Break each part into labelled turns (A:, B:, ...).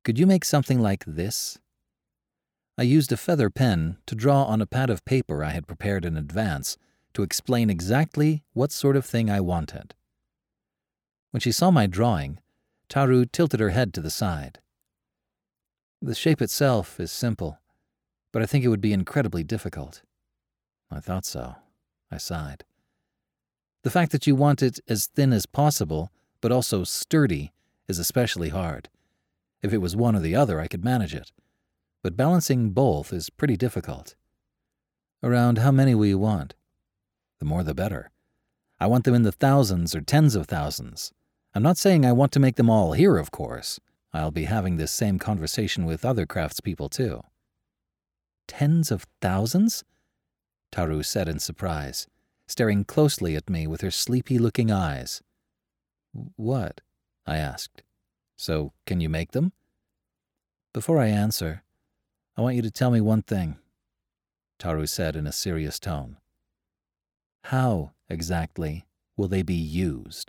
A: Could you make something like this? I used a feather pen to draw on a pad of paper I had prepared in advance to explain exactly what sort of thing I wanted. When she saw my drawing, Taru tilted her head to the side. The shape itself is simple, but I think it would be incredibly difficult. I thought so. I sighed. The fact that you want it as thin as possible, but also sturdy, is especially hard. If it was one or the other, I could manage it. But balancing both is pretty difficult. Around how many will you want? The more the better. I want them in the thousands or tens of thousands. I'm not saying I want to make them all here, of course. I'll be having this same conversation with other craftspeople, too. Tens of thousands? Taru said in surprise, staring closely at me with her sleepy-looking eyes. What? I asked. So, can you make them? Before I answer, I want you to tell me one thing, Taru said in a serious tone. How, exactly, will they be used?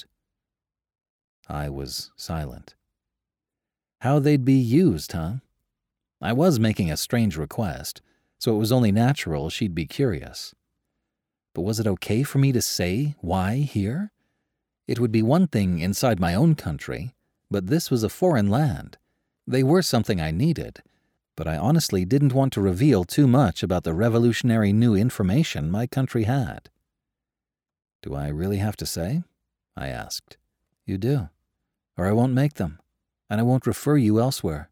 A: I was silent. How they'd be used, huh? I was making a strange request, so it was only natural she'd be curious. But was it okay for me to say why here? It would be one thing inside my own country, but this was a foreign land. They were something I needed, but I honestly didn't want to reveal too much about the revolutionary new information my country had. Do I really have to say? I asked. You do, or I won't make them, and I won't refer you elsewhere.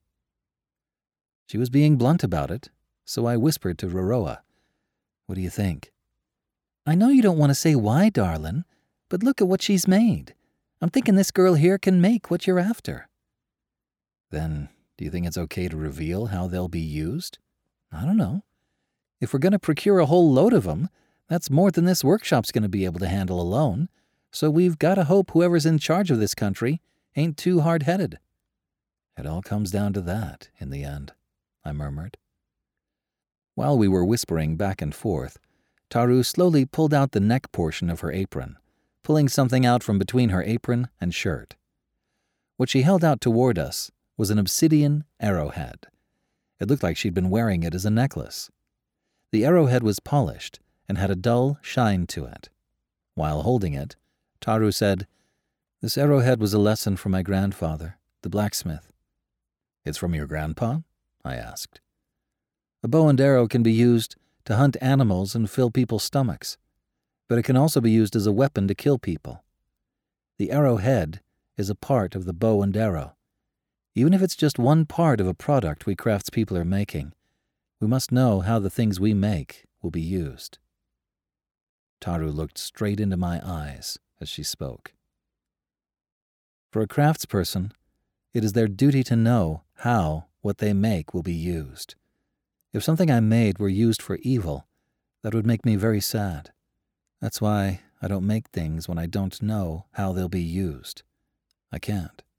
A: She was being blunt about it, so I whispered to Roroa. What do you think? I know you don't want to say why, darlin', but look at what she's made. I'm thinking this girl here can make what you're after. Then, do you think it's okay to reveal how they'll be used? I don't know. If we're going to procure a whole load of them, that's more than this workshop's going to be able to handle alone, so we've got to hope whoever's in charge of this country ain't too hard-headed. It all comes down to that, in the end, I murmured. While we were whispering back and forth, Taru slowly pulled out the neck portion of her apron, pulling something out from between her apron and shirt. What she held out toward us was an obsidian arrowhead. It looked like she'd been wearing it as a necklace. The arrowhead was polished and had a dull shine to it. While holding it, Taru said, This arrowhead was a lesson from my grandfather, the blacksmith. It's from your grandpa? I asked. A bow and arrow can be used to hunt animals and fill people's stomachs, but it can also be used as a weapon to kill people. The arrowhead is a part of the bow and arrow. Even if it's just one part of a product we craftspeople are making, we must know how the things we make will be used. Taru looked straight into my eyes as she spoke. For a craftsperson, it is their duty to know how what they make will be used. If something I made were used for evil, that would make me very sad. That's why I don't make things when I don't know how they'll be used. I can't.